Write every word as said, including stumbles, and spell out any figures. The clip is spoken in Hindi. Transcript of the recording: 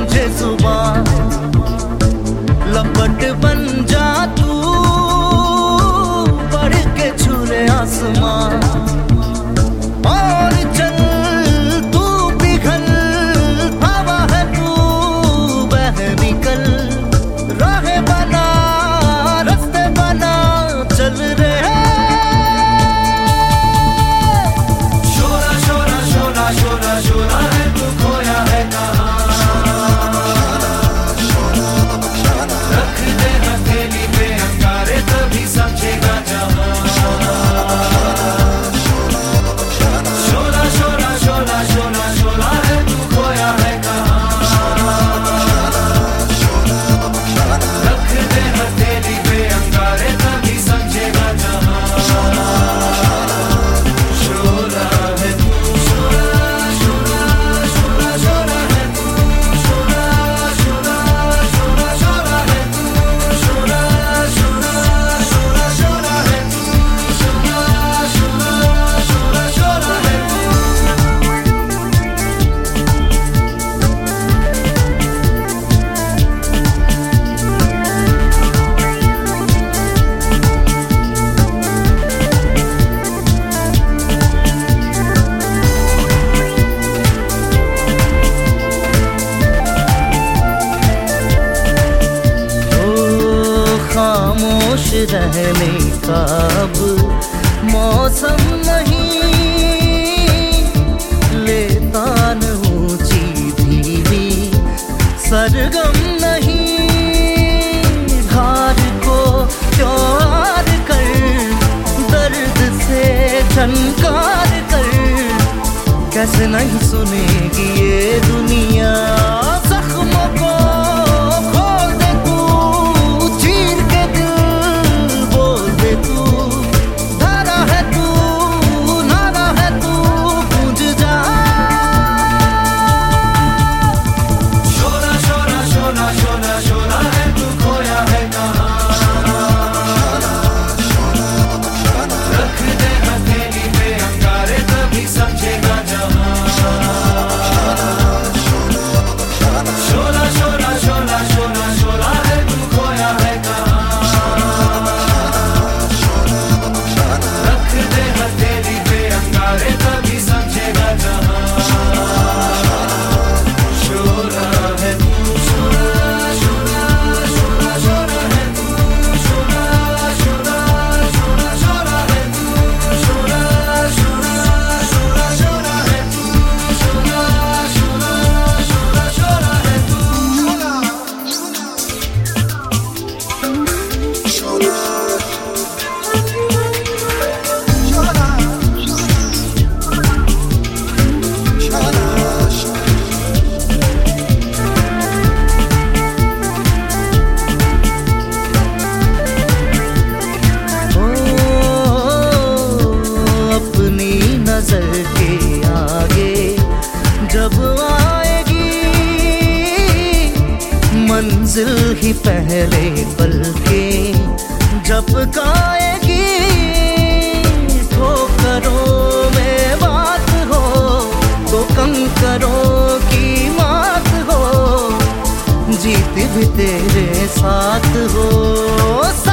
मुझे जुबान, लपट बन जा तू, बढ़ के छू ले आसमान। और चल तू पिघल, हवा है तू बह निकल, राह बना रास्ते बना चल रहे। शोरा शोरा शोरा शोरा शोरा है तू खोया है कहाँ, रख दे हथेली पे अंगारे तभी समझेगा जहाँ। शोरा शोरा शोरा शोरा शोरा है तू खोया है कहाँ, रख दे हथेली पे अंगारे तभी समझेगा जहाँ। शोरा है तू शोरा शोरा शोरा शोरा है तू शोरा शोरा शोरा शोरा है तू शोरा शोरा शोरा शोरा है तू शोरा शोरा शोरा शोरा है तू। ओ खामोश रहने का अब मौसम नहीं, लेता न ऊंची धीमी सरगम नहीं। हार को प्यार कर, दर्द से झनकार कर, कैसे नहीं सुनेगी ये दुनिया। जख्मों को खोल दे तू, चीर के दिल बोल दे तू, धारा है तू नारा है तू गूंज जा। शोरा शोरा शोरा शोरा शोरा है तू खोया है कहाँ, रख दे हथेली पे अंगारे तभी समझेगा जहाँ। शोरा शोरा शोरा शोरा शोरा है तू खोया है कहाँ, रख दे हथेली पे अंगारे तभी समझेगा जहाँ। शोरा है तू शोरा शोरा शोरा शोरा है तू शोरा शोरा शोरा शोरा है तू शोरा शोरा शोरा शोरा है तू शोरा शोरा शोरा शोरा है तू। अपनी नजर के आगे जब आएगी मंजिल ही पहले पल के जब गाएगी। ठोकरों में बात हो तो कंकरों की मात हो, जीत भी तेरे साथ हो।